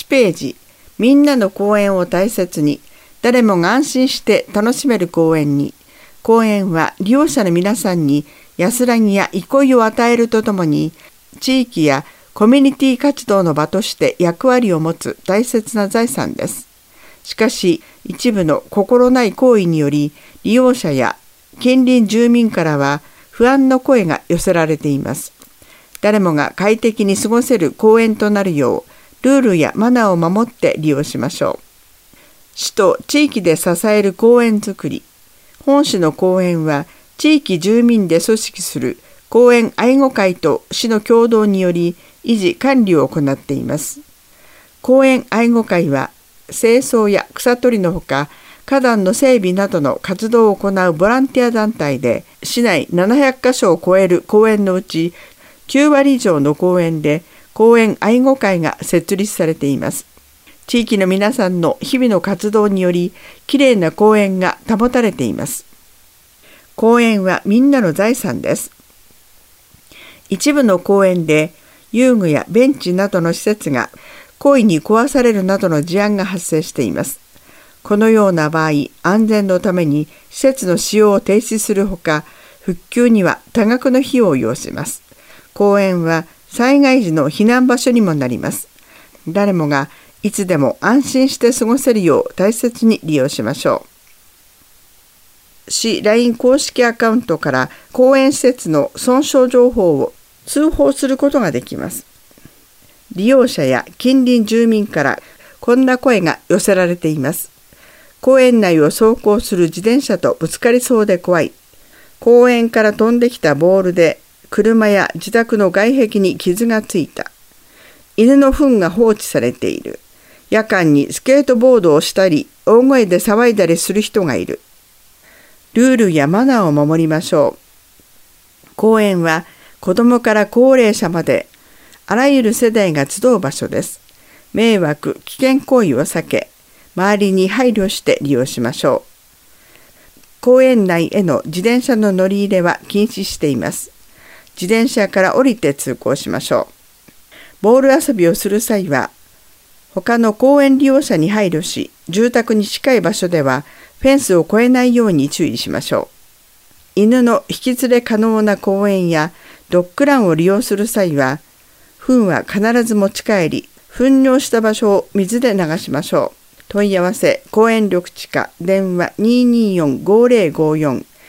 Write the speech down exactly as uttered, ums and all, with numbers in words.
ちページ、みんなの公園を大切に、誰もが安心して楽しめる公園に。公園は利用者の皆さんに安らぎや憩いを与えるとともに、地域やコミュニティ活動の場として役割を持つ大切な財産です。しかし、一部の心ない行為により、利用者や近隣住民からは不安の声が寄せられています。誰もが快適に過ごせる公園となるよう、ルールやマナーを守って利用しましょう。市と地域で支える公園づくり。本市の公園は、地域住民で組織する公園愛護会と市の共同により維持管理を行っています。公園愛護会は、清掃や草取りのほか、花壇の整備などの活動を行うボランティア団体で、市内ななひゃっかしょを超える公園のうち、きゅうわり以上の公園で公園愛護会が設立されています。地域の皆さんの日々の活動により、きれいな公園が保たれています。公園はみんなの財産です。一部の公園で遊具やベンチなどの施設が故意に壊されるなどの事案が発生しています。このような場合、安全のために施設の使用を停止するほか、復旧には多額の費用を要します。公園は災害時の避難場所にもなります。誰もがいつでも安心して過ごせるよう大切に利用しましょう。市 ライン 公式アカウントから公園施設の損傷情報を通報することができます。利用者や近隣住民からこんな声が寄せられています。公園内を走行する自転車とぶつかりそうで怖い。公園から飛んできたボールで車や自宅の外壁に傷がついた。犬の糞が放置されている。夜間にスケートボードをしたり、大声で騒いだりする人がいる。ルールやマナーを守りましょう。公園は子どもから高齢者まで、あらゆる世代が集う場所です。迷惑・危険行為を避け、周りに配慮して利用しましょう。公園内への自転車の乗り入れは禁止しています。自転車から降りて通行しましょう。ボール遊びをする際は、他の公園利用者に配慮し、住宅に近い場所ではフェンスを越えないように注意しましょう。犬の引き連れ可能な公園やドッグランを利用する際は、糞は必ず持ち帰り、糞尿した場所を水で流しましょう。問い合わせ、公園緑地課、電話 にーにーよん ごーぜろごーよん